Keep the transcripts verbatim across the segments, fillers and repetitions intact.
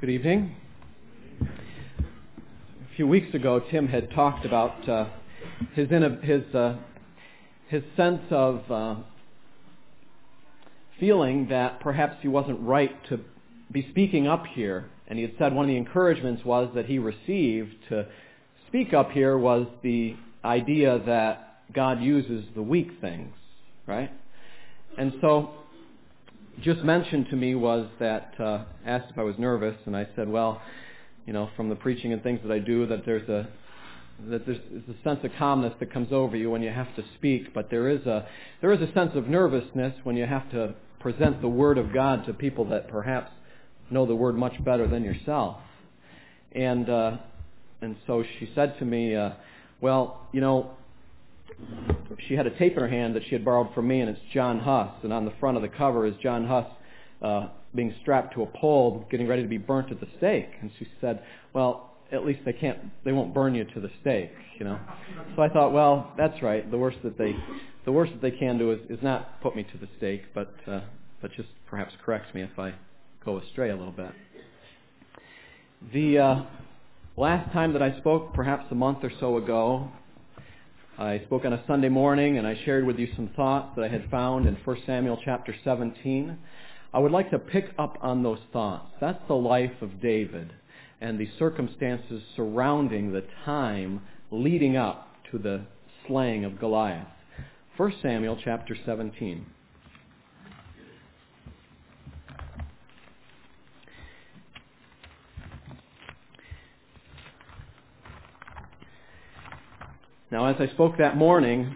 Good evening. A few weeks ago, Tim had talked about uh, his his uh, his sense of uh, feeling that perhaps he wasn't right to be speaking up here, and he had said one of the encouragements was that he received to speak up here was the idea that God uses the weak things, right? And so, just mentioned to me was that, uh, asked if I was nervous, and I said, well, you know, from the preaching and things that I do, that there's a that there's, there's a sense of calmness that comes over you when you have to speak, but there is a there is a sense of nervousness when you have to present the Word of God to people that perhaps know the Word much better than yourself. And uh, and so she said to me, uh, well, you know, she had a tape in her hand that she had borrowed from me, and it's John Huss, and on the front of the cover is John Huss uh, being strapped to a pole, getting ready to be burnt at the stake. And she said, well, at least they can't, they won't burn you to the stake, you know. So I thought, well, that's right. The worst that they, the worst that they can do is, is not put me to the stake, but uh, but just perhaps correct me if I go astray a little bit. The uh, last time that I spoke, perhaps a month or so ago, I spoke on a Sunday morning, and I shared with you some thoughts that I had found in First Samuel chapter seventeen. I would like to pick up on those thoughts. That's the life of David and the circumstances surrounding the time leading up to the slaying of Goliath. First Samuel chapter seventeen. Now, as I spoke that morning,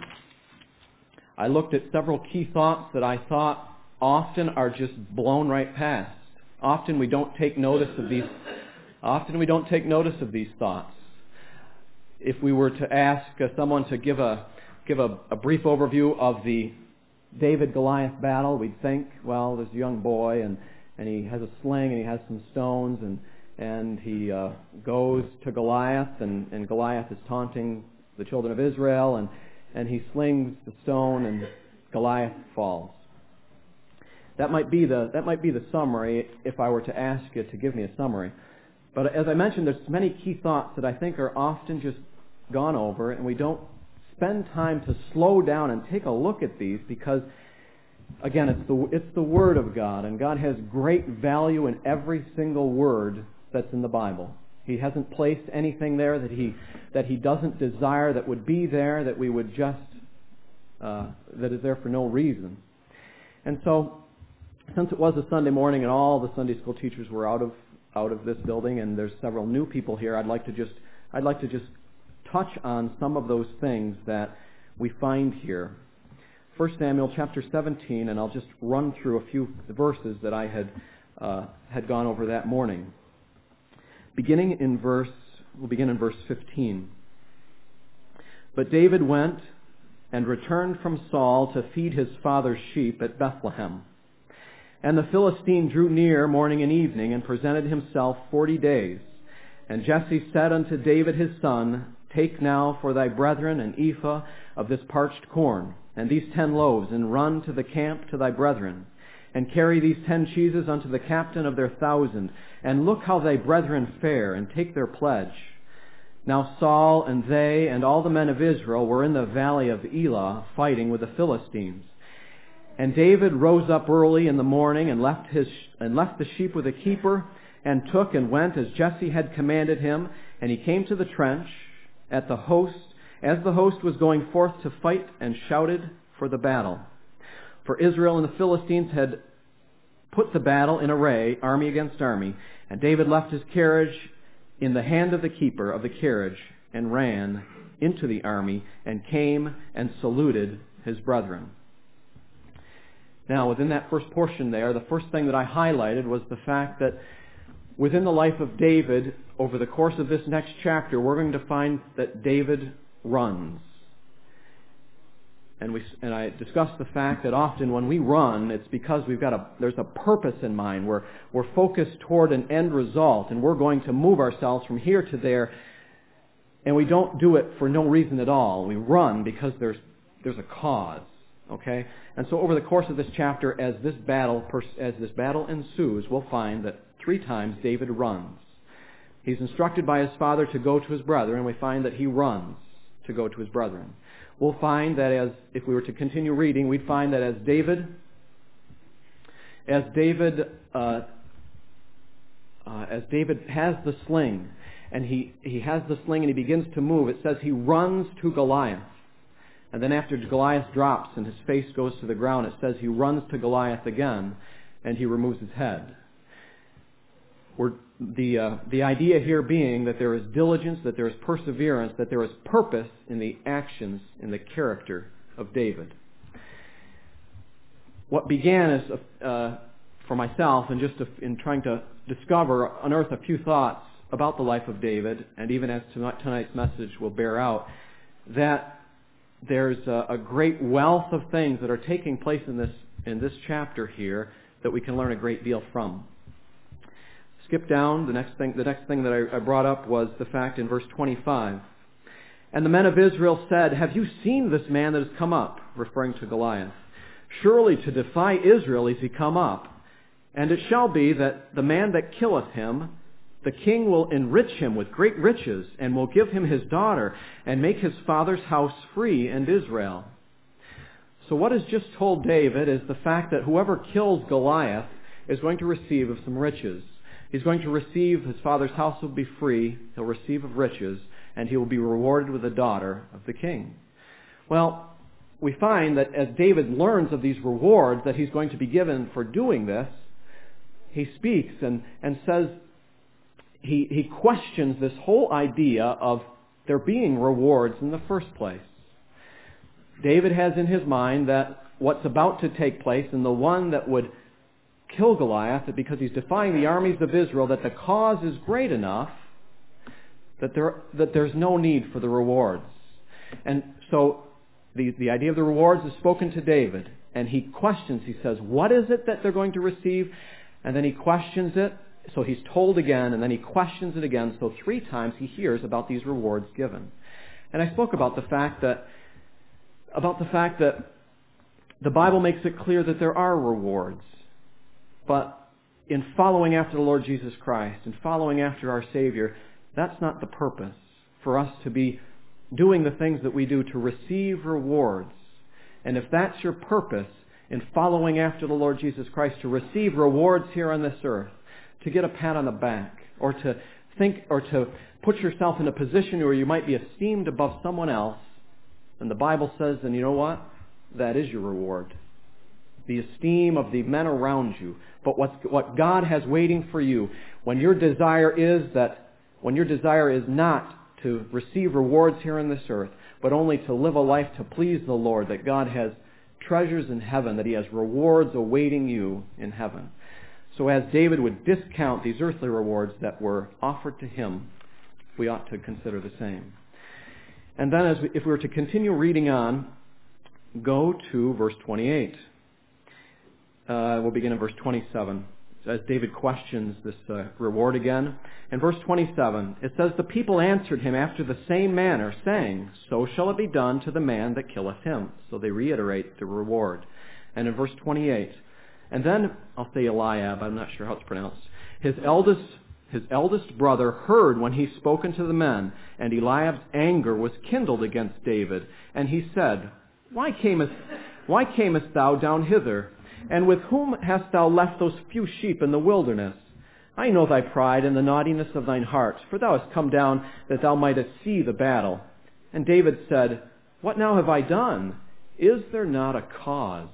I looked at several key thoughts that I thought often are just blown right past. Often we don't take notice of these. Often we don't take notice of these thoughts. If we were to ask uh, someone to give a give a, a brief overview of the David-Goliath battle, we'd think, well, there's a young boy, and, and he has a sling, and he has some stones, and and he uh, goes to Goliath, and, and Goliath is taunting the children of Israel, and, and he slings the stone, and Goliath falls. That might be the that might be the summary if I were to ask you to give me a summary. But as I mentioned, there's many key thoughts that I think are often just gone over, and we don't spend time to slow down and take a look at these because, again, it's the it's the Word of God, and God has great value in every single word that's in the Bible. He hasn't placed anything there that he that he doesn't desire that would be there, that we would just uh, that is there for no reason. And so, since it was a Sunday morning and all the Sunday school teachers were out of out of this building, and there's several new people here, I'd like to just I'd like to just touch on some of those things that we find here. First Samuel chapter seventeen, and I'll just run through a few verses that I had uh, had gone over that morning. Beginning in verse, we'll begin in verse fifteen. But David went and returned from Saul to feed his father's sheep at Bethlehem. And the Philistine drew near morning and evening and presented himself forty days. And Jesse said unto David his son, Take now for thy brethren an ephah of this parched corn, and these ten loaves, and run to the camp to thy brethren. And carry these ten cheeses unto the captain of their thousand, and look how thy brethren fare, and take their pledge. Now Saul and they and all the men of Israel were in the valley of Elah, fighting with the Philistines. And David rose up early in the morning, and left his and left the sheep with a keeper, and took and went as Jesse had commanded him. And he came to the trench at the host, as the host was going forth to fight, and shouted for the battle. For Israel and the Philistines had put the battle in array, army against army. And David left his carriage in the hand of the keeper of the carriage, and ran into the army, and came and saluted his brethren. Now, within that first portion there, the first thing that I highlighted was the fact that within the life of David, over the course of this next chapter, we're going to find that David runs. And we and I discussed the fact that often when we run, it's because we've got a there's a purpose in mind. We're we're focused toward an end result, and we're going to move ourselves from here to there. And we don't do it for no reason at all. We run because there's there's a cause. Okay, and so over the course of this chapter, as this battle as this battle ensues, we'll find that three times David runs. He's instructed by his father to go to his brethren, and we find that he runs to go to his brethren. We'll find that as, if we were to continue reading, we'd find that as David, as David, uh, uh, as David has the sling, and he, he has the sling and he begins to move, it says he runs to Goliath. And then after Goliath drops and his face goes to the ground, it says he runs to Goliath again and he removes his head. We're, the, uh, the idea here being that there is diligence, that there is perseverance, that there is purpose in the actions, in the character of David. What began as, uh, for myself, and just in trying to discover, unearth a few thoughts about the life of David, and even as tonight's message will bear out, that there's a, a great wealth of things that are taking place in this in this chapter here that we can learn a great deal from. Skip down. The next thing, the next thing that I, I brought up was the fact in verse twenty-five. And the men of Israel said, "Have you seen this man that has come up?" Referring to Goliath. "Surely to defy Israel is he come up. And it shall be that the man that killeth him, the king will enrich him with great riches, and will give him his daughter, and make his father's house free in Israel." So what is just told David is the fact that whoever kills Goliath is going to receive of some riches. He's going to receive, his father's house will be free, he'll receive of riches, and he will be rewarded with a daughter of the king. Well, we find that as David learns of these rewards that he's going to be given for doing this, he speaks and, and says, He, he questions this whole idea of there being rewards in the first place. David has in his mind that what's about to take place, and the one that would kill Goliath, that because he's defying the armies of Israel, that the cause is great enough that there that there's no need for the rewards. And so the, the idea of the rewards is spoken to David, and he questions, he says, what is it that they're going to receive? And then he questions it. So he's told again, and then he questions it again. So three times he hears about these rewards given. And I spoke about the fact that about the fact that the Bible makes it clear that there are rewards. But in following after the Lord Jesus Christ and following after our Savior, that's not the purpose for us to be doing the things that we do to receive rewards. And if that's your purpose in following after the Lord Jesus Christ, to receive rewards here on this earth, to get a pat on the back, or to think, or to put yourself in a position where you might be esteemed above someone else, and the Bible says, then you know what? That is your reward. The esteem of the men around you. But what's, what God has waiting for you, when your desire is that, when your desire is not to receive rewards here on this earth, but only to live a life to please the Lord, that God has treasures in heaven, that He has rewards awaiting you in heaven. So as David would discount these earthly rewards that were offered to him, we ought to consider the same. And then as we, if we were to continue reading on, go to verse twenty-eight. Uh, we'll begin in verse twenty-seven. As David questions this uh, reward again. In verse twenty-seven, it says, "The people answered him after the same manner, saying, So shall it be done to the man that killeth him." So they reiterate the reward. And in verse twenty-eight, and then, I'll say Eliab, I'm not sure how it's pronounced. His eldest, his eldest brother heard when he spoke unto the men, and Eliab's anger was kindled against David. And he said, Why camest, why camest thou down hither? And with whom hast thou left those few sheep in the wilderness? I know thy pride and the naughtiness of thine heart, for thou hast come down that thou mightest see the battle. And David said, What now have I done? Is there not a cause?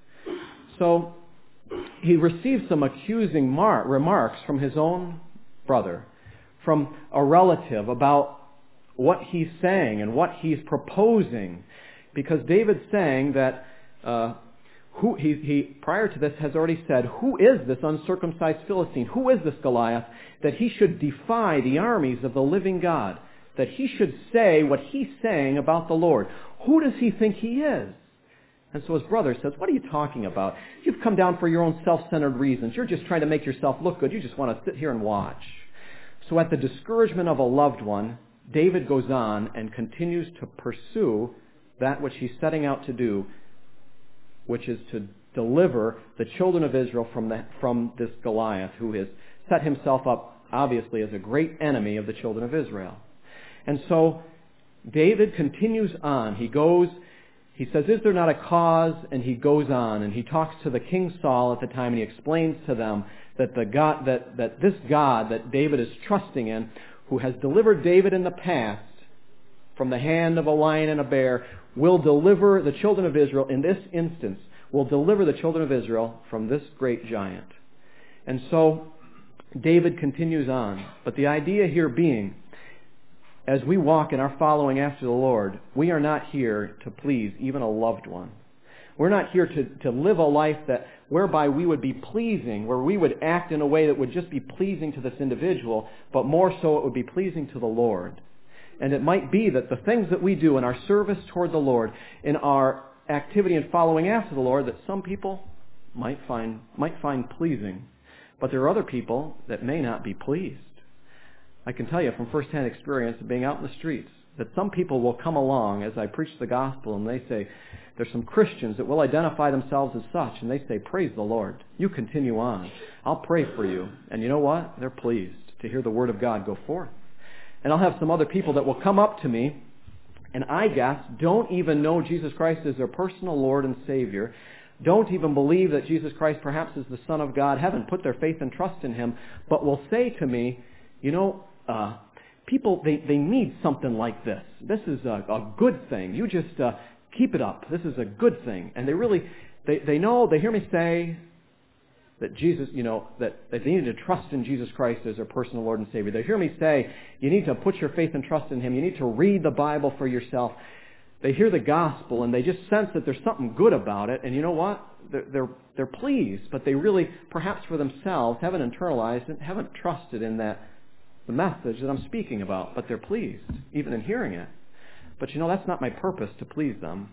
So he received some accusing mar- remarks from his own brother, from a relative, about what he's saying and what he's proposing. Because David's saying that uh, who he, he, prior to this, has already said, who is this uncircumcised Philistine? Who is this Goliath that he should defy the armies of the living God? That he should say what he's saying about the Lord? Who does he think he is? And so his brother says, what are you talking about? You've come down for your own self-centered reasons. You're just trying to make yourself look good. You just want to sit here and watch. So at the discouragement of a loved one, David goes on and continues to pursue that which he's setting out to do, which is to deliver the children of Israel from the, from this Goliath, who has set himself up, obviously, as a great enemy of the children of Israel. And so David continues on. He goes, he says, is there not a cause? And he goes on, and he talks to the King Saul at the time, and he explains to them that the God, that, that this God that David is trusting in, who has delivered David in the past from the hand of a lion and a bear, will deliver the children of Israel, in this instance, will deliver the children of Israel from this great giant. And so David continues on. But the idea here being, as we walk in our following after the Lord, we are not here to please even a loved one. We're not here to, to live a life that whereby we would be pleasing, where we would act in a way that would just be pleasing to this individual, but more so it would be pleasing to the Lord. And it might be that the things that we do in our service toward the Lord, in our activity in following after the Lord, that some people might find might find pleasing. But there are other people that may not be pleased. I can tell you from first-hand experience of being out in the streets that some people will come along as I preach the gospel and they say, there's some Christians that will identify themselves as such, and they say, praise the Lord. You continue on. I'll pray for you. And you know what? They're pleased to hear the Word of God go forth. And I'll have some other people that will come up to me and I guess don't even know Jesus Christ as their personal Lord and Savior, don't even believe that Jesus Christ perhaps is the Son of God, haven't put their faith and trust in Him, but will say to me, you know, uh, people, they, they need something like this. This is a, a good thing. You just uh, keep it up. This is a good thing. And they really, they, they know, they hear me say that Jesus, you know, that, that they need to trust in Jesus Christ as their personal Lord and Savior. They hear me say, you need to put your faith and trust in Him. You need to read the Bible for yourself. They hear the gospel and they just sense that there's something good about it. And you know what? They're, they're, they're pleased, but they really, perhaps for themselves, haven't internalized it, haven't trusted in that, the message that I'm speaking about. But they're pleased, even in hearing it. But you know, that's not my purpose, to please them.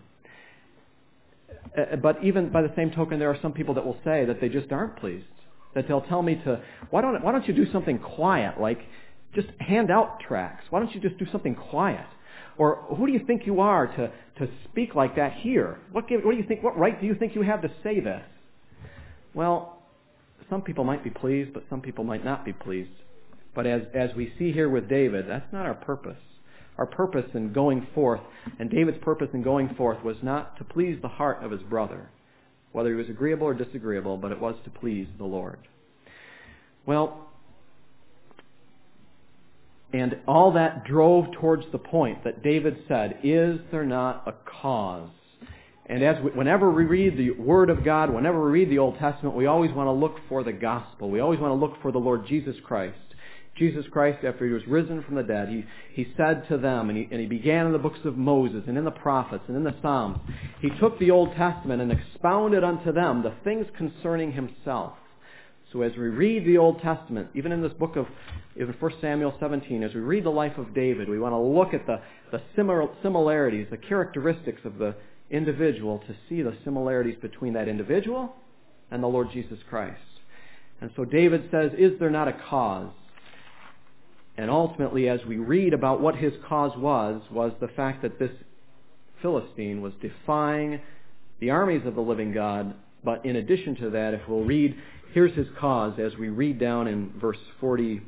Uh, but even by the same token, there are some people that will say that they just aren't pleased. That they'll tell me to, why don't, why don't you do something quiet, like just hand out tracts? Why don't you just do something quiet? Or who do you think you are to, to speak like that here? What, give, what do you think? What right do you think you have to say this? Well, some people might be pleased, but some people might not be pleased. But as, as we see here with David, that's not our purpose. Our purpose in going forth, and David's purpose in going forth, was not to please the heart of his brother, whether he was agreeable or disagreeable, but it was to please the Lord. Well, and all that drove towards the point that David said, is there not a cause? And as we, whenever we read the Word of God, whenever we read the Old Testament, we always want to look for the gospel. We always want to look for the Lord Jesus Christ. Jesus Christ, after He was risen from the dead, He, he said to them, and he, and he began in the books of Moses and in the prophets and in the Psalms, He took the Old Testament and expounded unto them the things concerning Himself. So as we read the Old Testament, even in this book of even First Samuel seventeen, as we read the life of David, we want to look at the, the similarities, the characteristics of the individual to see the similarities between that individual and the Lord Jesus Christ. And so David says, is there not a cause? And ultimately, as we read about what his cause was, was the fact that this Philistine was defying the armies of the living God. But in addition to that, if we'll read, here's his cause as we read down in verse forty,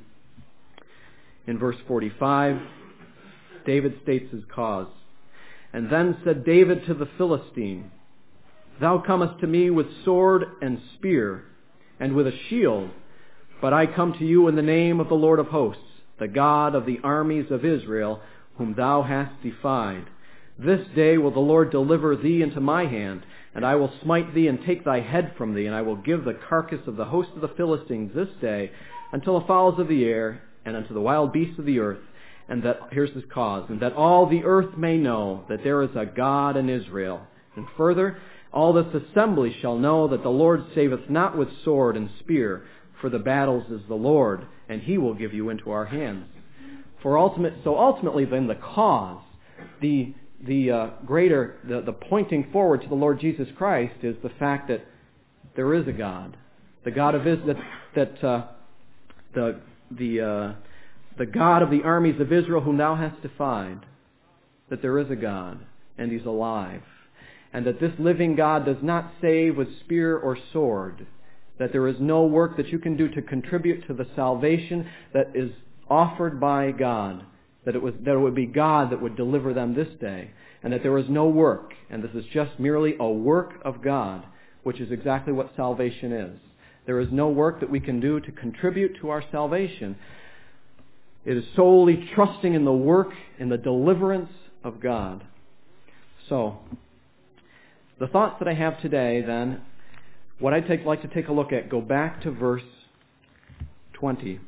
in verse forty-five, David states his cause. And then said David to the Philistine, Thou comest to me with sword and spear, and with a shield, but I come to you in the name of the Lord of hosts, the God of the armies of Israel, whom thou hast defied. This day will the Lord deliver thee into my hand, and I will smite thee and take thy head from thee, and I will give the carcass of the host of the Philistines this day until the fowls of the air and unto the wild beasts of the earth. And that, here's his cause, and that all the earth may know that there is a God in Israel. And further, all this assembly shall know that the Lord saveth not with sword and spear, for the battles is the Lord, and He will give you into our hands. For ultimate, so ultimately, then, the cause, the the uh, greater, the, the pointing forward to the Lord Jesus Christ is the fact that there is a God, the God of Israel, that that uh, the the uh, the God of the armies of Israel, whom thou hast defied, that there is a God and He's alive. and that this living God does not save with spear or sword, that there is no work that you can do to contribute to the salvation that is offered by God, that it was that it would be God that would deliver them this day, and that there is no work, and this is just merely a work of God, which is exactly what salvation is. There is no work that we can do to contribute to our salvation. It is solely trusting in the work, in the deliverance of God. So, the thoughts that I have today, then, what I'd take, like to take a look at, go back to verse twenty.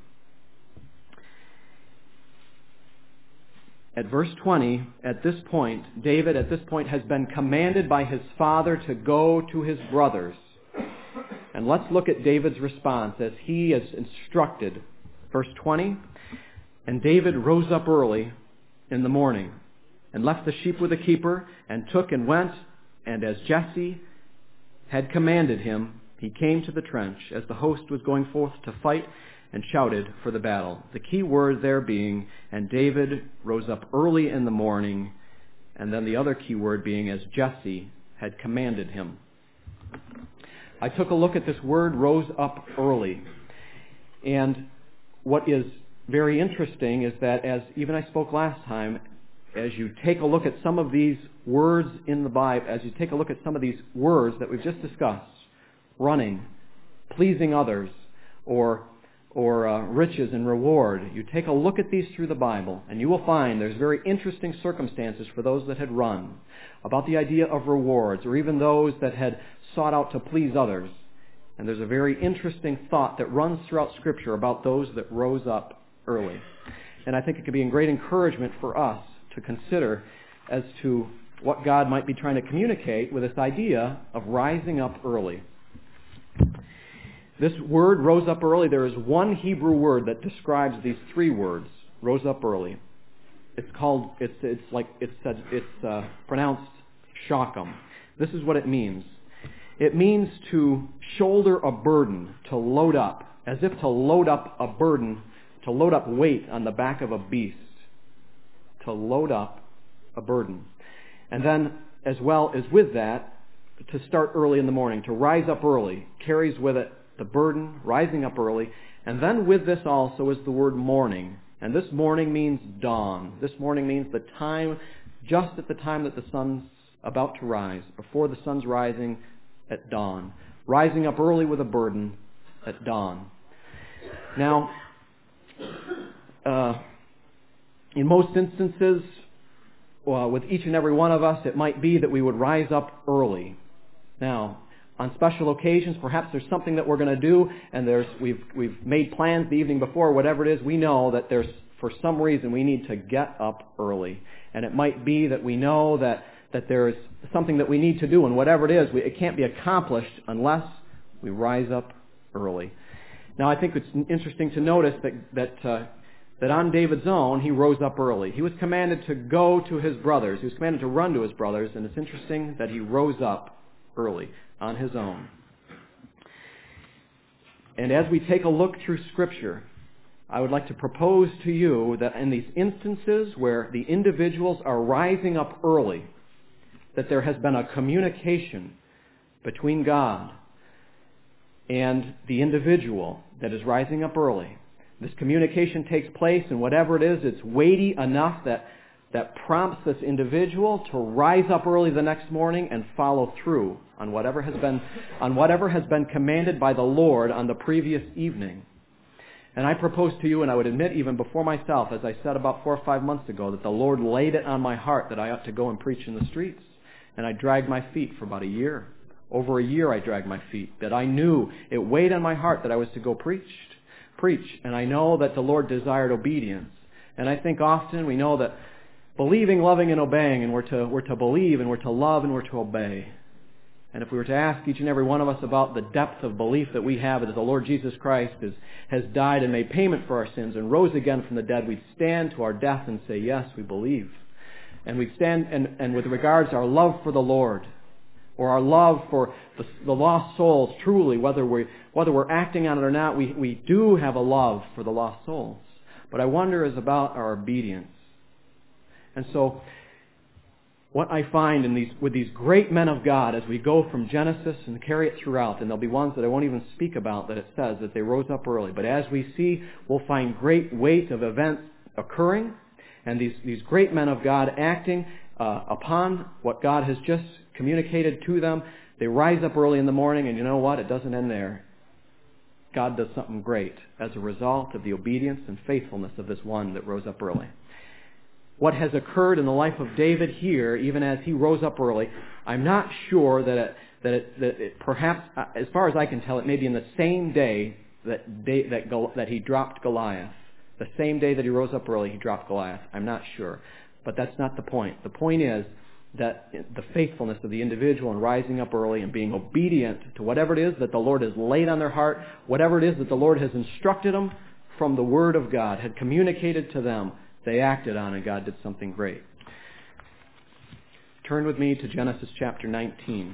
At verse twenty, at this point, David at this point has been commanded by his father to go to his brothers. And let's look at David's response as he is instructed. Verse twenty, and David rose up early in the morning and left the sheep with the keeper and took and went, and as Jesse had commanded him, he came to the trench as the host was going forth to fight, and shouted for the battle. The key word there being, and David rose up early in the morning, and then the other key word being, as Jesse had commanded him. I took a look at this word, rose up early. And what is very interesting is that, as even I spoke last time, as you take a look at some of these words in the Bible, as you take a look at some of these words that we've just discussed, running, pleasing others, or or uh, riches and reward, you take a look at these through the Bible, and you will find there's very interesting circumstances for those that had run, about the idea of rewards, or even those that had sought out to please others. And there's a very interesting thought that runs throughout Scripture about those that rose up early. And I think it could be a great encouragement for us to consider as to what God might be trying to communicate with this idea of rising up early. This word, rose up early, there is one Hebrew word that describes these three words, rose up early. It's called, it's it's like, it's it's uh, pronounced shochem. This is what it means. It means to shoulder a burden, to load up, as if to load up a burden, to load up weight on the back of a beast. To load up a burden. And then, as well as with that, to start early in the morning, to rise up early, carries with it the burden, rising up early. And then with this also is the word morning. And this morning means dawn. This morning means the time, just at the time that the sun's about to rise, before the sun's rising at dawn. Rising up early with a burden at dawn. Now, uh, in most instances, well, with each and every one of us, it might be that we would rise up early. Now, on special occasions, perhaps there's something that we're going to do, and there's we've we've made plans the evening before, whatever it is, we know that there's, for some reason, we need to get up early. And it might be that we know that, that there's something that we need to do, and whatever it is, we, it can't be accomplished unless we rise up early. Now, I think it's interesting to notice that that uh, that on David's own, he rose up early. He was commanded to go to his brothers. He was commanded to run to his brothers, and it's interesting that he rose up early on his own. And as we take a look through Scripture, I would like to propose to you that in these instances where the individuals are rising up early, that there has been a communication between God and the individual that is rising up early. This communication takes place, and whatever it is, it's weighty enough that, that prompts this individual to rise up early the next morning and follow through on whatever has been on whatever has been commanded by the Lord on the previous evening. And I propose to you, and I would admit even before myself, as I said about four or five months ago, that the Lord laid it on my heart that I ought to go and preach in the streets. And I dragged my feet for about a year. Over a year I dragged my feet. That I knew, it weighed on my heart that I was to go preach. Preach. And I know that the Lord desired obedience. And I think often we know that believing, loving, and obeying, and we're to, we're to believe, and we're to love, and we're to obey. And if we were to ask each and every one of us about the depth of belief that we have that the Lord Jesus Christ is, has died and made payment for our sins and rose again from the dead, we'd stand to our death and say, yes, we believe. And we'd stand, and, and with regards to our love for the Lord, or our love for the, the lost souls, truly, whether, we, whether we're acting on it or not, we, we do have a love for the lost souls. But I wonder is about our obedience. And so, what I find in these with these great men of God as we go from Genesis and carry it throughout, and there'll be ones that I won't even speak about that it says that they rose up early. But as we see, we'll find great weight of events occurring, and these, these great men of God acting uh, upon what God has just communicated to them. They rise up early in the morning, and you know what? It doesn't end there. God does something great as a result of the obedience and faithfulness of this one that rose up early. What has occurred in the life of David here, even as he rose up early, I'm not sure that it, that, it, that it perhaps, as far as I can tell, it may be in the same day that, day, that, that he dropped Goliath. The same day that he rose up early, he dropped Goliath. I'm not sure. But that's not the point. The point is that the faithfulness of the individual in rising up early and being obedient to whatever it is that the Lord has laid on their heart, whatever it is that the Lord has instructed them from the Word of God, had communicated to them, they acted on, and God did something great. Turn with me to Genesis chapter nineteen.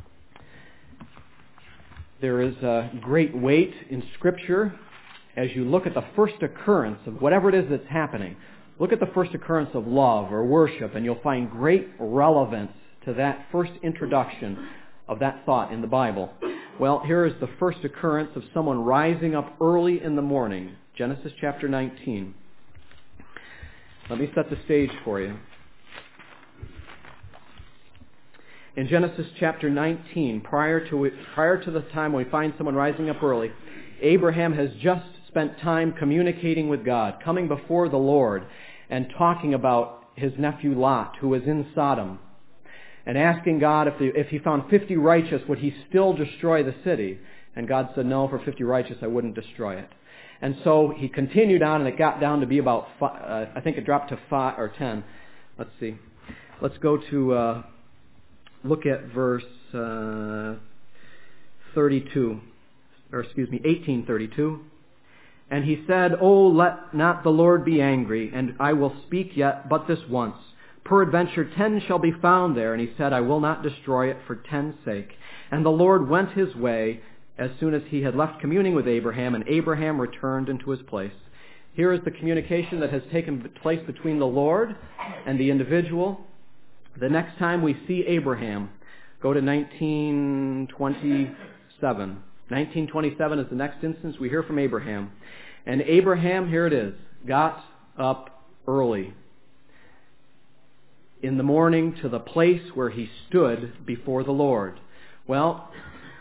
There is a great weight in Scripture as you look at the first occurrence of whatever it is that's happening. Look at the first occurrence of love or worship, and you'll find great relevance to that first introduction of that thought in the Bible. Well, here is the first occurrence of someone rising up early in the morning. Genesis chapter nineteen. Let me set the stage for you. In Genesis chapter nineteen, prior to it, prior to the time when we find someone rising up early, Abraham has just spent time communicating with God, coming before the Lord, and talking about his nephew Lot, who was in Sodom, and asking God if, the, if he found fifty righteous, would he still destroy the city? And God said, no, for fifty righteous I wouldn't destroy it. And so he continued on, and it got down to be about, five, uh, I think it dropped to five or ten. Let's see. Let's go to, uh, look at verse uh, thirty-two, or excuse me, eighteen thirty-two. And he said, Oh, let not the Lord be angry, and I will speak yet but this once. Peradventure ten shall be found there. And he said, I will not destroy it for ten's sake. And the Lord went his way as soon as he had left communing with Abraham, and Abraham returned into his place. Here is the communication that has taken place between the Lord and the individual. The next time we see Abraham, go to nineteen twenty-seven. nineteen twenty-seven is the next instance we hear from Abraham. And Abraham, here it is, got up early in the morning to the place where he stood before the Lord. Well,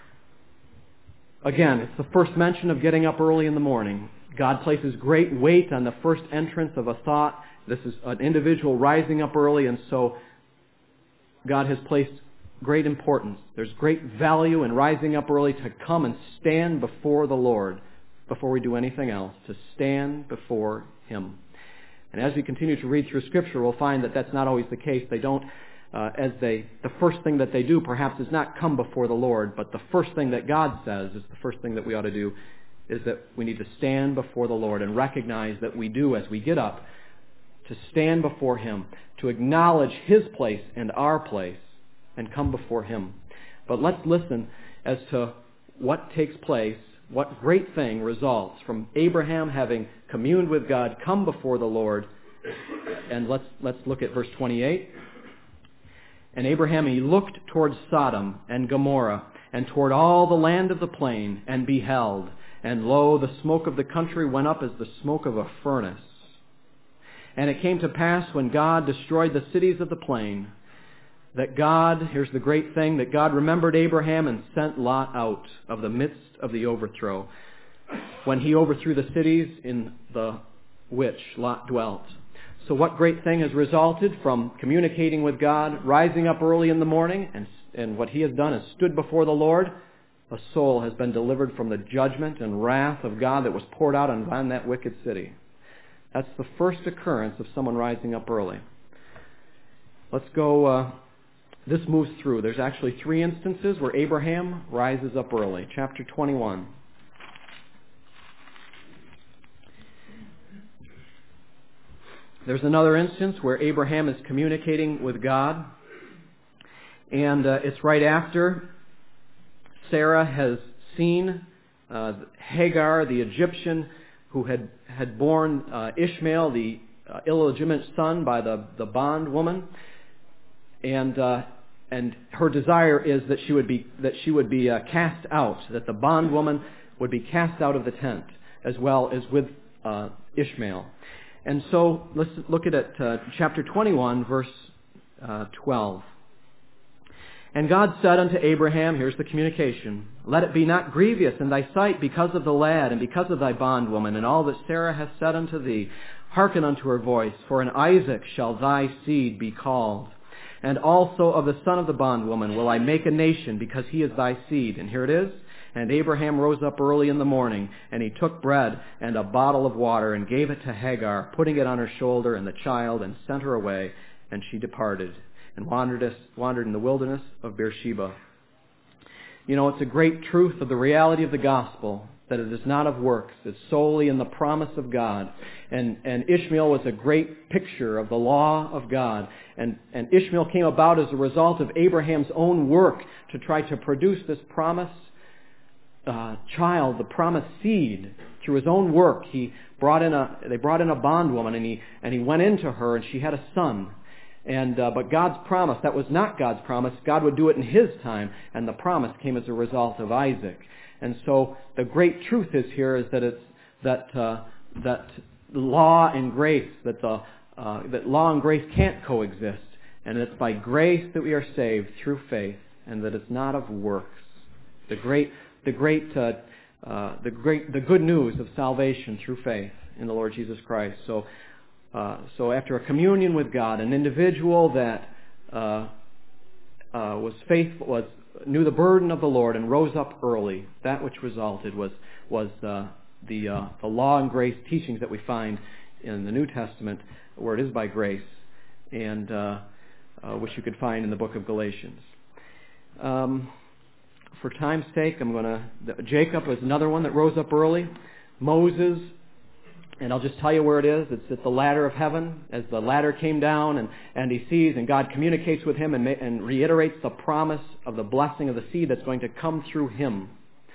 again, it's the first mention of getting up early in the morning. God places great weight on the first entrance of a thought. This is an individual rising up early, and so God has placed great importance. There's great value in rising up early to come and stand before the Lord before we do anything else, to stand before Him. And as we continue to read through Scripture, we'll find that that's not always the case. They don't, uh, as they, the first thing that they do perhaps is not come before the Lord, but the first thing that God says is the first thing that we ought to do is that we need to stand before the Lord and recognize that we do as we get up to stand before Him, to acknowledge His place and our place, and come before Him. But let's listen as to what takes place, what great thing results from Abraham having communed with God, come before the Lord. And let's let's look at verse twenty-eight. And Abraham, he looked toward Sodom and Gomorrah, and toward all the land of the plain, and beheld, and lo, the smoke of the country went up as the smoke of a furnace. And it came to pass when God destroyed the cities of the plain, that God, here's the great thing, that God remembered Abraham and sent Lot out of the midst of the overthrow, when he overthrew the cities in the which Lot dwelt. So what great thing has resulted from communicating with God, rising up early in the morning, and, and what he has done is stood before the Lord? A soul has been delivered from the judgment and wrath of God that was poured out on that wicked city. That's the first occurrence of someone rising up early. Let's go... Uh, This moves through. There's actually three instances where Abraham rises up early. Chapter twenty-one. There's another instance where Abraham is communicating with God. And uh, it's right after Sarah has seen uh, Hagar, the Egyptian, who had, had borne uh, Ishmael, the uh, illegitimate son by the, the bondwoman. and uh, and her desire is that she would be that she would be uh, cast out, that the bondwoman would be cast out of the tent, as well as with uh, Ishmael. And so let's look at it, uh, chapter twenty-one, verse uh, twelve. And God said unto Abraham, here's the communication, let it be not grievous in thy sight because of the lad and because of thy bondwoman, and all that Sarah hath said unto thee. Hearken unto her voice, for in Isaac shall thy seed be called. And also of the son of the bondwoman will I make a nation, because he is thy seed. And here it is. And Abraham rose up early in the morning, and he took bread and a bottle of water, and gave it to Hagar, putting it on her shoulder and the child, and sent her away. And she departed, and wandered, wandered in the wilderness of Beersheba. You know, it's a great truth of the reality of the gospel, that it is not of works, it's solely in the promise of God. And, and Ishmael was a great picture of the law of God. And, and Ishmael came about as a result of Abraham's own work to try to produce this promised uh, child, the promised seed, through his own work. He brought in a, they brought in a bondwoman, and he, and he went into her, and she had a son. And uh, but God's promise, that was not God's promise. God would do it in His time, and the promise came as a result of Isaac. And so the great truth is here is that it's that uh, that law and grace, that the uh, that law and grace can't coexist, and it's by grace that we are saved through faith, and that it's not of works. The great the great uh, uh, the great the good news of salvation through faith in the Lord Jesus Christ. So. Uh, so after a communion with God, an individual that uh, uh, was faithful, was knew the burden of the Lord and rose up early, that which resulted was was uh, the uh, the law and grace teachings that we find in the New Testament, where it is by grace, and uh, uh, which you could find in the book of Galatians. Um, for time's sake, I'm going to. Jacob was another one that rose up early. Moses. And I'll just tell you where it is. It's at the ladder of heaven. As the ladder came down, and, and he sees, and God communicates with him and, ma- and reiterates the promise of the blessing of the seed that's going to come through him.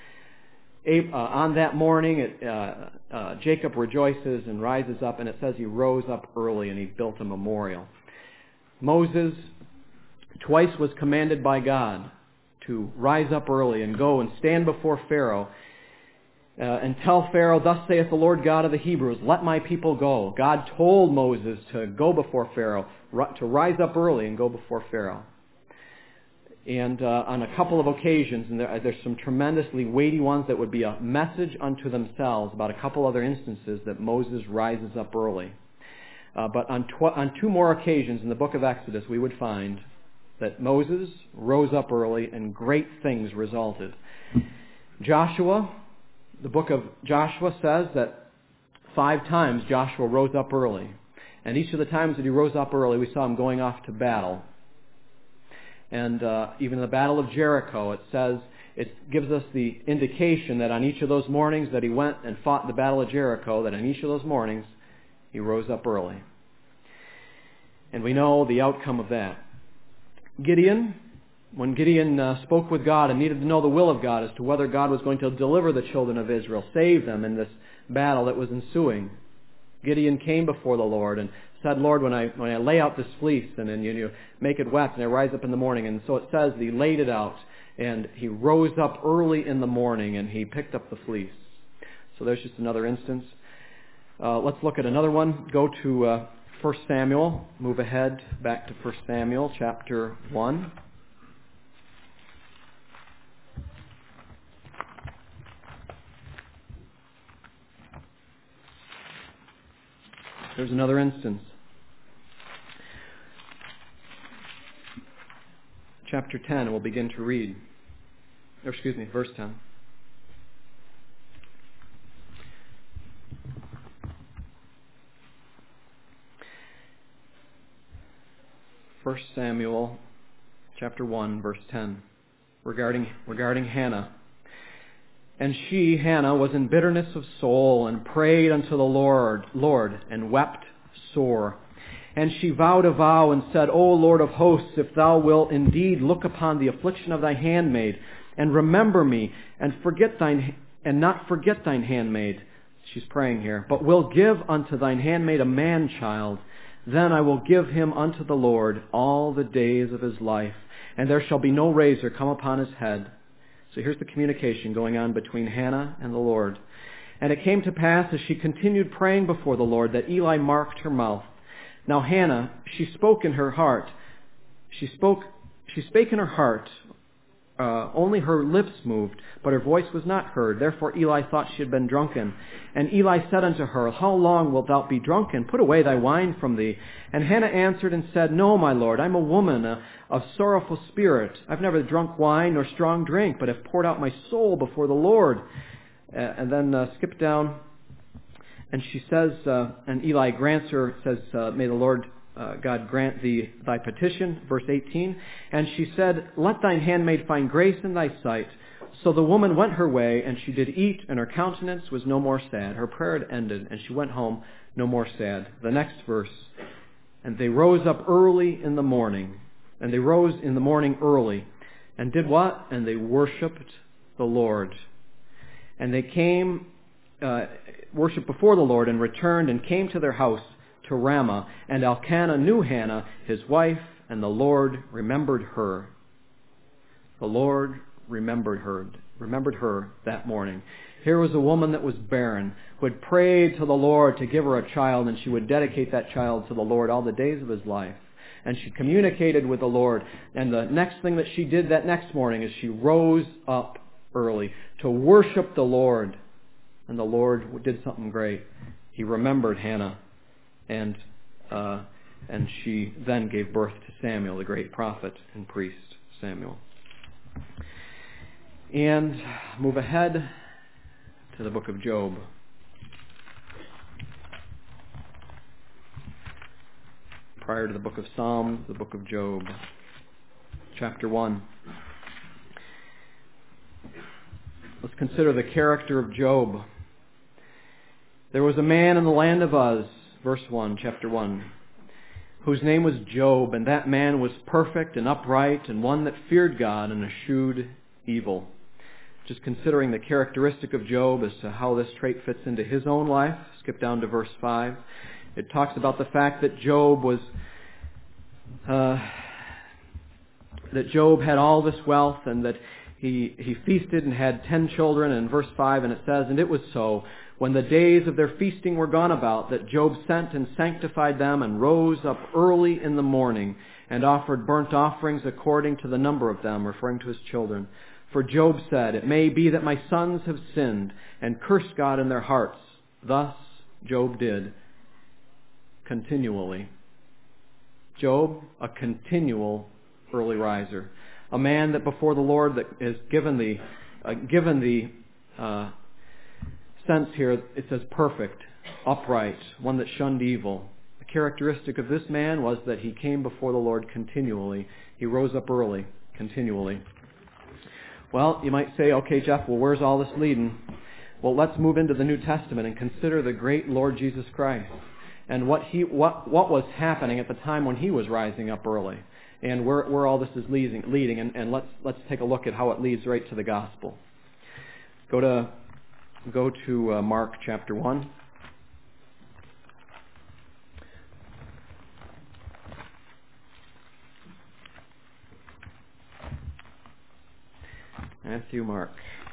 Uh, on that morning, it, uh, uh, Jacob rejoices and rises up, and it says he rose up early and he built a memorial. Moses twice was commanded by God to rise up early and go and stand before Pharaoh. Uh, and tell Pharaoh, thus saith the Lord God of the Hebrews, let my people go. God told Moses to go before Pharaoh, to rise up early and go before Pharaoh. And uh, on a couple of occasions, and there, there's some tremendously weighty ones that would be a message unto themselves, about a couple other instances that Moses rises up early. Uh, but on, tw- on two more occasions in the book of Exodus, we would find that Moses rose up early and great things resulted. Joshua... The book of Joshua says that five times Joshua rose up early. And each of the times that he rose up early, we saw him going off to battle. And uh, even in the Battle of Jericho, it says, it gives us the indication that on each of those mornings that he went and fought the Battle of Jericho, that on each of those mornings, he rose up early. And we know the outcome of that. Gideon... When Gideon uh, spoke with God and needed to know the will of God as to whether God was going to deliver the children of Israel, save them in this battle that was ensuing, Gideon came before the Lord and said, Lord, when I when I lay out this fleece and then you, you make it wet and I rise up in the morning. And so it says that he laid it out and he rose up early in the morning and he picked up the fleece. So there's just another instance. Uh, let's look at another one. Go to uh, First Samuel. Move ahead back to First Samuel chapter one. There's another instance. Chapter ten, we'll begin to read. Or excuse me, verse ten. First Samuel chapter one, verse ten. Regarding regarding Hannah. And she, Hannah, was in bitterness of soul, and prayed unto the Lord, Lord, and wept sore. And she vowed a vow, and said, O Lord of hosts, if thou wilt indeed look upon the affliction of thy handmaid, and remember me, and forget thine, and not forget thine handmaid, she's praying here, but will give unto thine handmaid a man-child, Then I will give him unto the Lord all the days of his life, and there shall be no razor come upon his head. So here's the communication going on between Hannah and the Lord. And it came to pass, as she continued praying before the Lord, that Eli marked her mouth. Now Hannah, she spoke in her heart. She spoke, she spake in her heart. Uh, only her lips moved, but her voice was not heard. Therefore Eli thought she had been drunken. And Eli said unto her, How long wilt thou be drunken? Put away thy wine from thee. And Hannah answered and said, No, my Lord, I'm a woman uh, of sorrowful spirit. I've never drunk wine nor strong drink, but have poured out my soul before the Lord. Uh, and then uh, skip down. And she says, uh, and Eli grants her, says, uh, May the Lord uh, God grant thee thy petition. Verse eighteen. And she said, Let thine handmaid find grace in thy sight. So the woman went her way, and she did eat, and her countenance was no more sad. Her prayer had ended, and she went home no more sad. The next verse. And they rose up early in the morning. And they rose in the morning early. And did what? And they worshipped the Lord. And they came, uh, worshipped before the Lord, and returned, and came to their house to Ramah. And Elkanah knew Hannah, his wife, and the Lord remembered her. The Lord remembered her, remembered her that morning. Here was a woman that was barren, who had prayed to the Lord to give her a child, and she would dedicate that child to the Lord all the days of his life. And she communicated with the Lord. And the next thing that she did that next morning is she rose up early to worship the Lord. And the Lord did something great. He remembered Hannah, and uh, and she then gave birth to Samuel, the great prophet and priest Samuel. And move ahead to the book of Job. Prior to the book of Psalms, the book of Job, chapter one. Let's consider the character of Job. There was a man in the land of Uz, verse one, chapter one, whose name was Job, and that man was perfect and upright, and one that feared God and eschewed evil. Just considering the characteristic of Job as to how this trait fits into his own life. Skip down to verse five. It talks about the fact that Job was, uh, that Job had all this wealth, and that he, he feasted and had ten children. And in verse five, and it says, And it was so, when the days of their feasting were gone about, that Job sent and sanctified them, and rose up early in the morning, and offered burnt offerings according to the number of them, referring to his children. For Job said, It may be that my sons have sinned, and cursed God in their hearts. Thus Job did continually. Job, a continual early riser. A man that before the Lord that is given the, uh, given the uh, sense here, it says perfect, upright, one that shunned evil. The characteristic of this man was that he came before the Lord continually. He rose up early, continually. Well, you might say, okay, Jeff, well, where's all this leading? Well, let's move into the New Testament and consider the great Lord Jesus Christ and what he what what was happening at the time when he was rising up early, and where where all this is leading. leading and, and let's let's take a look at how it leads right to the gospel. Go to go to uh, Mark chapter one. Matthew, Mark.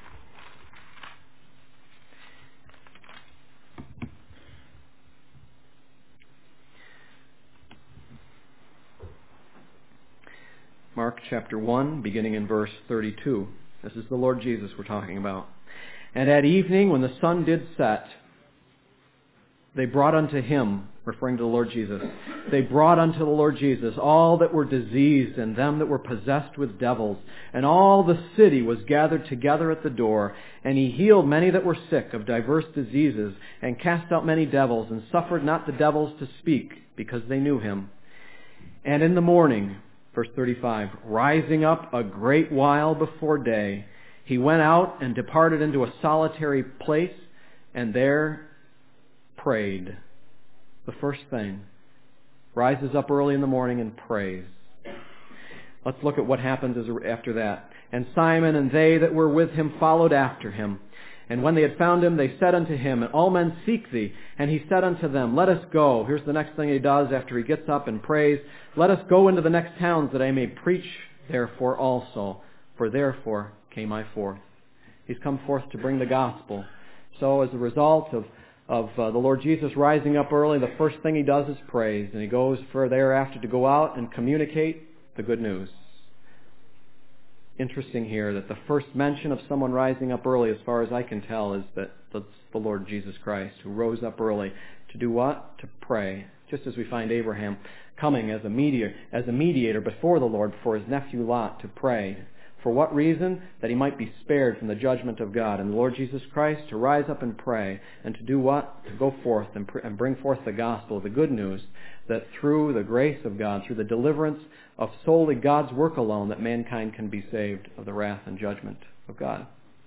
Mark chapter one, beginning in verse thirty-two. This is the Lord Jesus we're talking about. And at evening, when the sun did set, they brought unto him, referring to the Lord Jesus, they brought unto the Lord Jesus all that were diseased and them that were possessed with devils. And all the city was gathered together at the door. And he healed many that were sick of diverse diseases, and cast out many devils, and suffered not the devils to speak, because they knew him. And in the morning, verse thirty-five, rising up a great while before day, he went out and departed into a solitary place, and there prayed. The first thing. Rises up early in the morning and prays. Let's look at what happens after that. And Simon and they that were with him followed after him. And when they had found him, they said unto him, all men seek thee. And he said unto them, let us go. Here's the next thing he does after he gets up and prays. Let us go into the next towns, that I may preach therefore also. For therefore came I forth. He's come forth to bring the gospel. So as a result of, of uh, the Lord Jesus rising up early, the first thing he does is praise. And he goes for thereafter to go out and communicate the good news. Interesting here that the first mention of someone rising up early, as far as I can tell, is that that's the Lord Jesus Christ, who rose up early to do what? To pray. Just as we find Abraham coming as a mediator, as a mediator before the Lord for his nephew Lot to pray. For what reason? That he might be spared from the judgment of God. And the Lord Jesus Christ to rise up and pray. And to do what? To go forth and, pr- and bring forth the gospel, the good news, that through the grace of God, through the deliverance of solely God's work alone, that mankind can be saved of the wrath and judgment of God.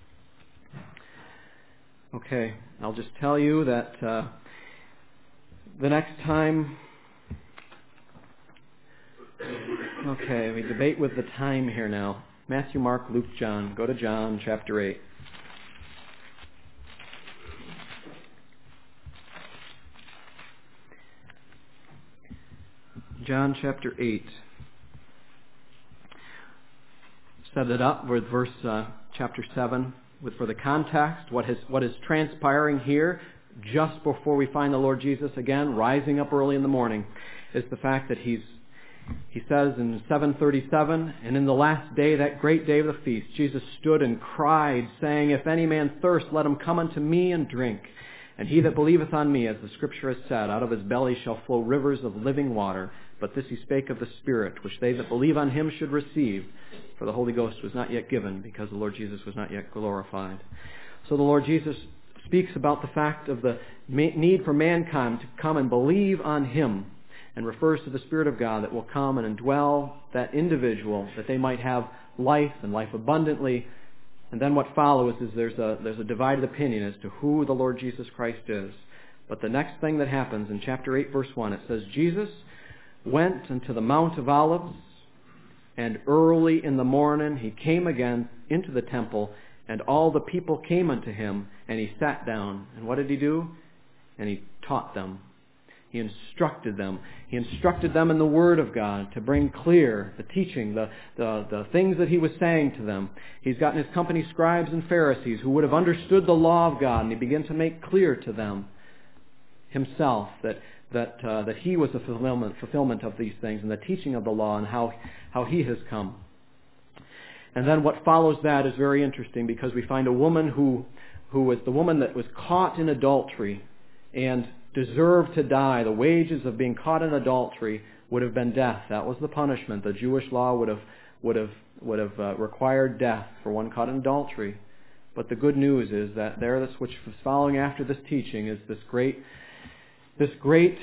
Okay, I'll just tell you that uh, the next time... Okay, we debate with the time here now. Matthew, Mark, Luke, John. Go to John chapter eight. John chapter eight. Set it up with verse uh, chapter seven, with for the context, what has what is transpiring here just before we find the Lord Jesus again rising up early in the morning, is the fact that he's He says in seven thirty-seven, and in the last day, that great day of the feast, Jesus stood and cried, saying, if any man thirst, let him come unto me and drink. And he that believeth on me, as the Scripture has said, out of his belly shall flow rivers of living water. But this he spake of the Spirit, which they that believe on him should receive. For the Holy Ghost was not yet given, because the Lord Jesus was not yet glorified. So the Lord Jesus speaks about the fact of the need for mankind to come and believe on him, and refers to the Spirit of God that will come and indwell that individual, that they might have life and life abundantly. And then what follows is there's a there's a divided opinion as to who the Lord Jesus Christ is. But the next thing that happens in chapter eight, verse one, it says, Jesus went unto the Mount of Olives, and early in the morning he came again into the temple, and all the people came unto him, and he sat down. And what did he do? And he taught them. He instructed them. He instructed them in the Word of God to bring clear the teaching, the, the, the things that he was saying to them. He's got in his company scribes and Pharisees who would have understood the law of God, and he began to make clear to them himself that that uh, that he was the fulfillment, fulfillment of these things and the teaching of the law, and how, how he has come. And then what follows that is very interesting, because we find a woman who who was the woman that was caught in adultery and deserved to die. The wages of being caught in adultery would have been death. That was the punishment. The Jewish law would have would have would have uh, required death for one caught in adultery. But the good news is that there, this which was following after this teaching, is this great, this great,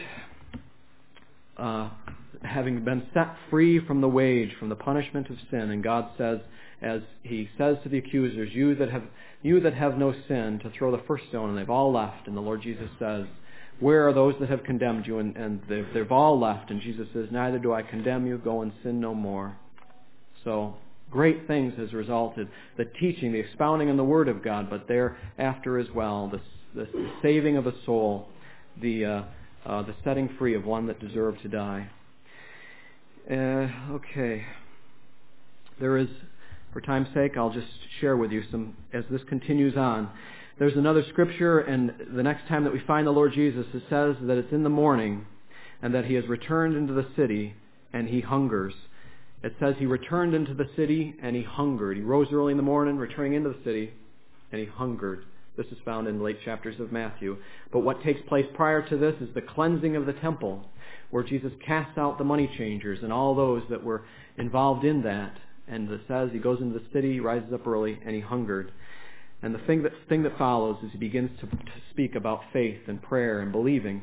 uh, having been set free from the wage, from the punishment of sin. And God says, as He says to the accusers, "You that have you that have no sin, to throw the first stone," and they've all left. And the Lord Jesus says, "Where are those that have condemned you?" And, and they've, they've all left. And Jesus says, "Neither do I condemn you. Go and sin no more." So great things has resulted. The teaching, the expounding in the Word of God, but thereafter as well, the, the saving of a soul, the uh, uh, the setting free of one that deserved to die. Uh, okay. There is, for time's sake, I'll just share with you some, as this continues on. There's another scripture, and the next time that we find the Lord Jesus, it says that it's in the morning, and that He has returned into the city, and He hungers. It says He returned into the city, and He hungered. He rose early in the morning, returning into the city, and He hungered. This is found in the late chapters of Matthew. But what takes place prior to this is the cleansing of the temple, where Jesus casts out the money changers and all those that were involved in that. And it says He goes into the city, He rises up early, and He hungered. And the thing that, thing that follows is He begins to, to speak about faith and prayer and believing.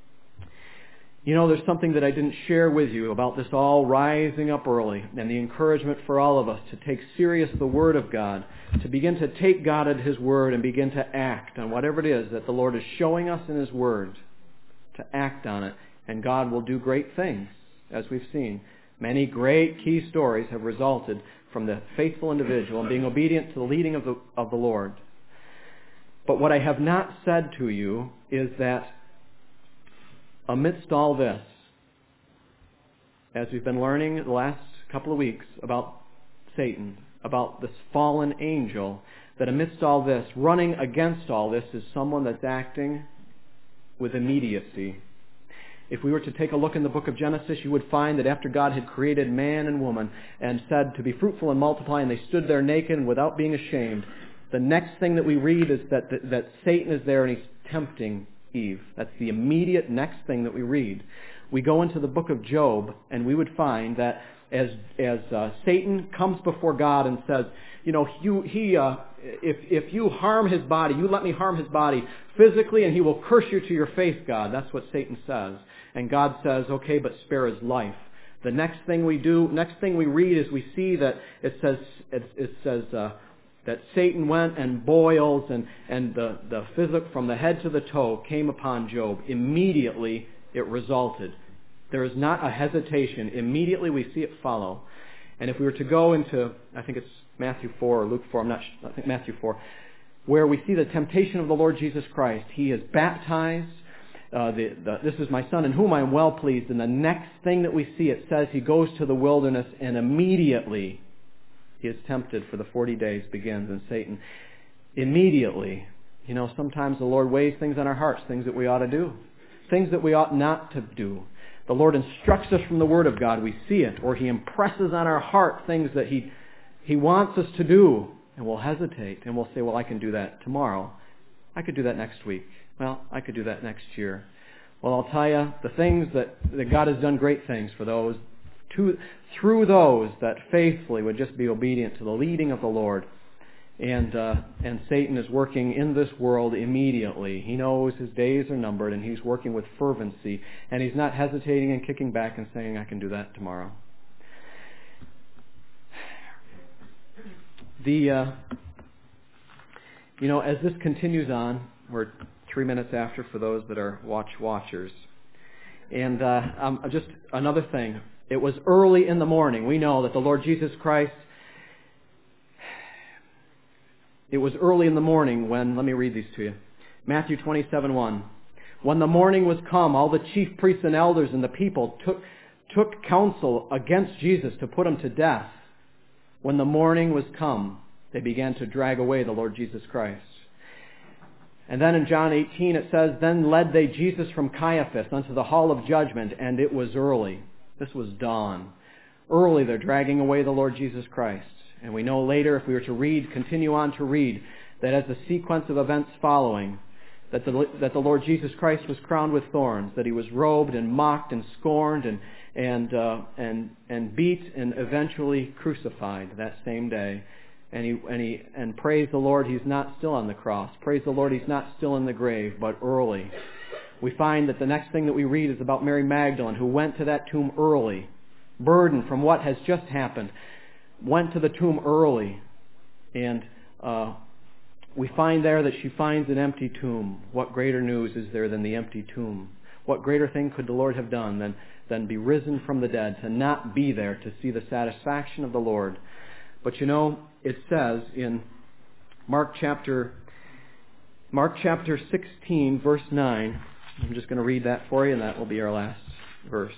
You know, there's something that I didn't share with you about this all rising up early, and the encouragement for all of us to take serious the Word of God, to begin to take God at His Word and begin to act on whatever it is that the Lord is showing us in His Word, to act on it, and God will do great things, as we've seen. Many great key stories have resulted from the faithful individual and being obedient to the leading of the, of the Lord. But what I have not said to you is that amidst all this, as we've been learning the last couple of weeks about Satan, about this fallen angel, that amidst all this, running against all this is someone that's acting with immediacy. If we were to take a look in the book of Genesis, you would find that after God had created man and woman and said to be fruitful and multiply, and they stood there naked and without being ashamed, the next thing that we read is that, that, that Satan is there and he's tempting Eve. That's the immediate next thing that we read. We go into the book of Job, and we would find that as as uh, Satan comes before God and says, you know, you, he uh, if if you harm his body, you let me harm his body physically, and he will curse you to your face, God. That's what Satan says. And God says, okay, but spare his life. The next thing we do, next thing we read is we see that it says it, it says uh, that Satan went and boils, and and the the physic from the head to the toe came upon Job. Immediately it resulted. There is not a hesitation. Immediately we see it follow. And if we were to go into, I think it's Matthew four or Luke four, I'm not sure, I think Matthew four, where we see the temptation of the Lord Jesus Christ. He is baptized. Uh, the, the, this is my son in whom I am well pleased. And the next thing that we see, it says he goes to the wilderness, and immediately he is tempted for the forty days begins. And Satan, immediately, you know, sometimes the Lord weighs things on our hearts, things that we ought to do, things that we ought not to do. The Lord instructs us from the Word of God. We see it. Or He impresses on our heart things that He He wants us to do. And we'll hesitate. And we'll say, well, I can do that tomorrow. I could do that next week. Well, I could do that next year. Well, I'll tell you, the things that, that God has done great things for those, to, through those that faithfully would just be obedient to the leading of the Lord. And uh, and Satan is working in this world immediately. He knows his days are numbered, and he's working with fervency. And he's not hesitating and kicking back and saying, I can do that tomorrow. The uh, you know, as this continues on, we're three minutes after for those that are watch watchers. And uh, um, just another thing. It was early in the morning. We know that the Lord Jesus Christ, it was early in the morning when, let me read these to you. Matthew twenty-seven one. When the morning was come, all the chief priests and elders and the people took, took counsel against Jesus to put him to death. When the morning was come, they began to drag away the Lord Jesus Christ. And then in John eighteen it says, Then led they Jesus from Caiaphas unto the hall of judgment, and it was early. This was dawn. Early they're dragging away the Lord Jesus Christ. And we know later, if we were to read, continue on to read, that as the sequence of events following, that the, that the Lord Jesus Christ was crowned with thorns, that he was robed and mocked and scorned and and uh, and and beat and eventually crucified that same day. And he and he and praise the Lord, he's not still on the cross. Praise the Lord, he's not still in the grave, but early. We find that the next thing that we read is about Mary Magdalene, who went to that tomb early, burdened from what has just happened. Went to the tomb early, and uh, we find there that she finds an empty tomb. What greater news is there than the empty tomb? What greater thing could the Lord have done than, than be risen from the dead, to not be there to see the satisfaction of the Lord? But you know, it says in Mark chapter, Mark chapter sixteen, verse nine, I'm just going to read that for you, and that will be our last verse.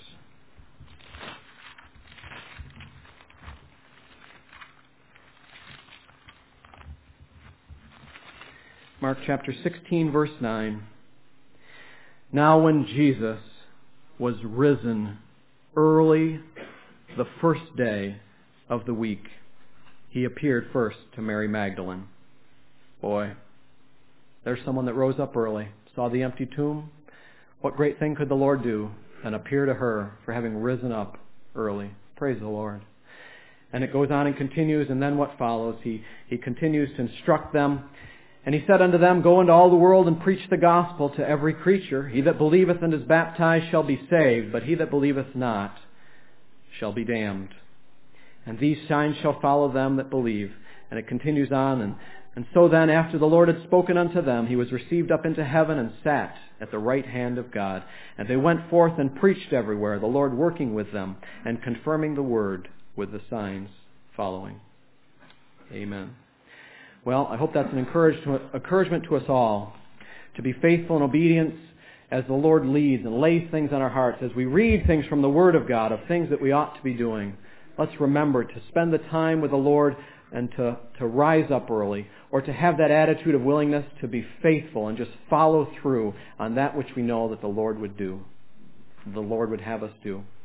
Mark chapter sixteen, verse nine. Now when Jesus was risen early the first day of the week, he appeared first to Mary Magdalene. Boy, there's someone that rose up early, saw the empty tomb. What great thing could the Lord do than appear to her for having risen up early? Praise the Lord. And it goes on and continues, and then what follows? He, he continues to instruct them. And he said unto them, Go into all the world and preach the gospel to every creature. He that believeth and is baptized shall be saved, but he that believeth not shall be damned. And these signs shall follow them that believe. And it continues on. And, and so then, after the Lord had spoken unto them, he was received up into heaven and sat at the right hand of God. And they went forth and preached everywhere, the Lord working with them and confirming the word with the signs following. Amen. Well, I hope that's an encouragement to us all to be faithful in obedience as the Lord leads and lays things on our hearts. As we read things from the Word of God, of things that we ought to be doing, let's remember to spend the time with the Lord and to, to rise up early, or to have that attitude of willingness to be faithful and just follow through on that which we know that the Lord would do, the Lord would have us do.